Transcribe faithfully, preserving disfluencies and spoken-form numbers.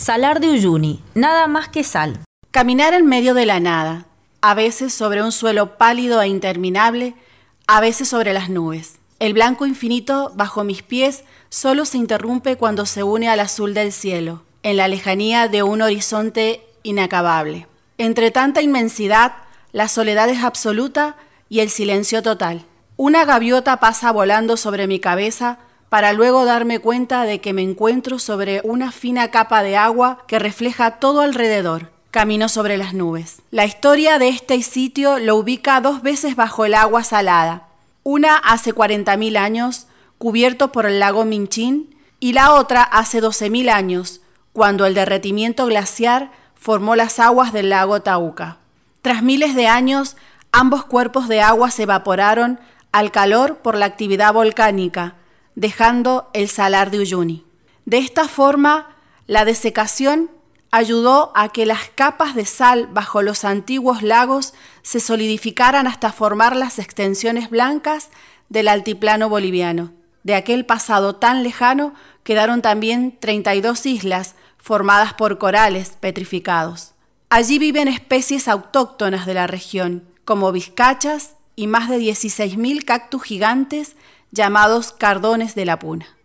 Salar de Uyuni, nada más que sal. Caminar en medio de la nada, a veces sobre un suelo pálido e interminable, a veces sobre las nubes. El blanco infinito bajo mis pies solo se interrumpe cuando se une al azul del cielo, en la lejanía de un horizonte inacabable. Entre tanta inmensidad, la soledad es absoluta y el silencio total. Una gaviota pasa volando sobre mi cabeza para luego darme cuenta de que me encuentro sobre una fina capa de agua que refleja todo alrededor. Camino sobre las nubes. La historia de este sitio lo ubica dos veces bajo el agua salada. Una hace cuarenta mil años, cubierto por el lago Minchín, y la otra hace doce mil años, cuando el derretimiento glaciar formó las aguas del lago Tauca. Tras miles de años, ambos cuerpos de agua se evaporaron al calor por la actividad volcánica, dejando el salar de Uyuni. De esta forma, la desecación ayudó a que las capas de sal bajo los antiguos lagos se solidificaran hasta formar las extensiones blancas del altiplano boliviano. De aquel pasado tan lejano quedaron también treinta y dos islas formadas por corales petrificados. Allí viven especies autóctonas de la región, como vizcachas y más de dieciséis mil cactus gigantes llamados cardones de la puna.